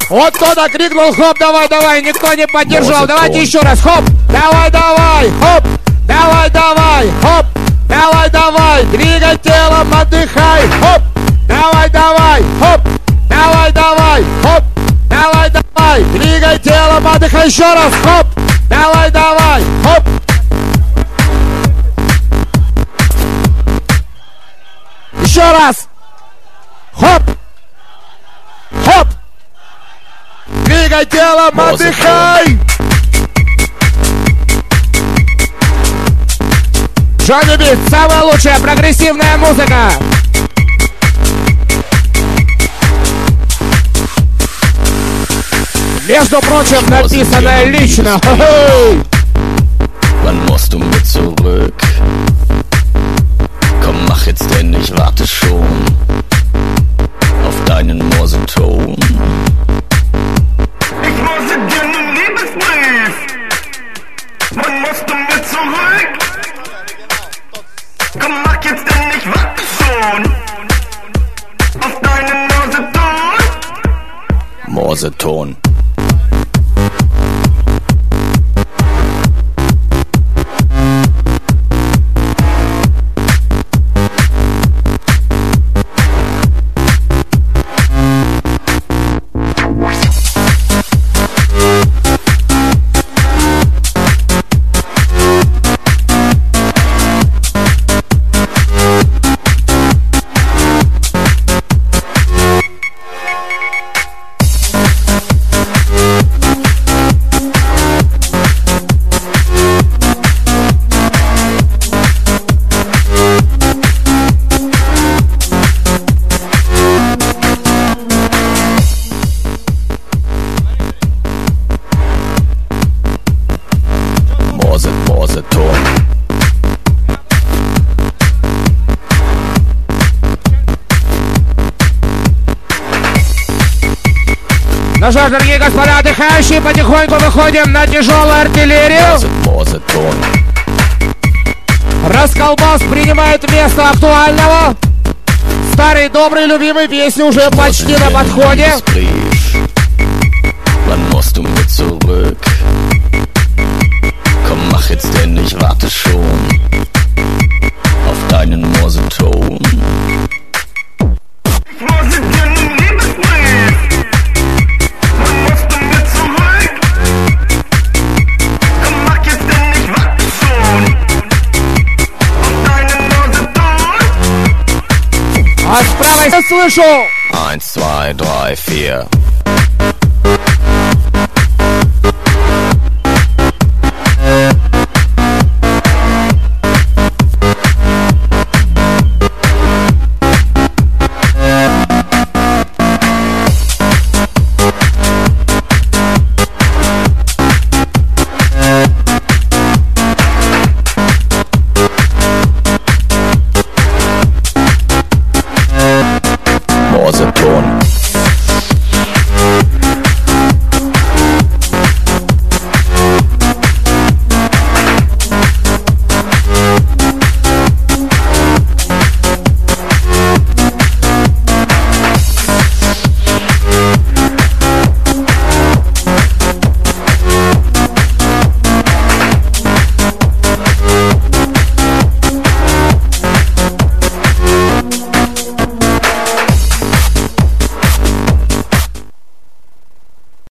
Вот кто-то крикнул хоп, давай, давай, никто не поддержал. Давайте еще раз, хоп, давай, давай, хоп, давай, давай, хоп, давай, давай, двигай телом, отдыхай, хоп, давай, давай, хоп, давай, давай, хоп, давай, давай, двигай телом, отдыхай, еще раз, хоп, давай, давай, хоп. Еще раз, хоп, хоп, двигай телом, отдыхай. Джонни Бит, самая лучшая прогрессивная музыка. Между прочим, написанная лично. Wann musst du mit zurück? Komm, mach jetzt denn, ich warte schon auf deinen Morseton. Ich morse dir einen Liebesbrief. Wann musst du mit zurück? Komm, mach jetzt denn, ich warte schon auf deinen Morseton. Morseton. Ну что ж, дорогие господа отдыхающие, потихоньку выходим на тяжелую артиллерию. Расколбас принимает место актуального. Старый, добрый, любимый песни уже почти на подходе. Wann musst du mit zurück? Komm, mach jetzt denn, ich warte schon auf deinen Morseton. Ich morse dir einen Liebesbrief. Wann musst du mit zurück? Komm, mach jetzt denn, ich warte schon auf deinen Morseton. А с правой слышу. 1, 2, 3, 4.